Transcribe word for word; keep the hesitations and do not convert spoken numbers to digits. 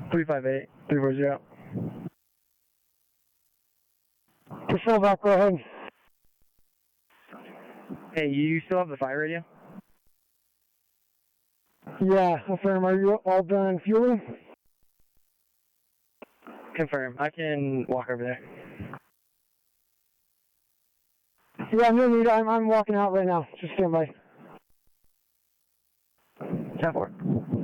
three five eight, three four zero. Patrol back, go ahead. Hey, you still have the fire radio? Yeah, affirm. Are you all done fueling? Confirm. I can walk over there. Yeah, no need. I'm, I'm walking out right now. Just stand by. ten four.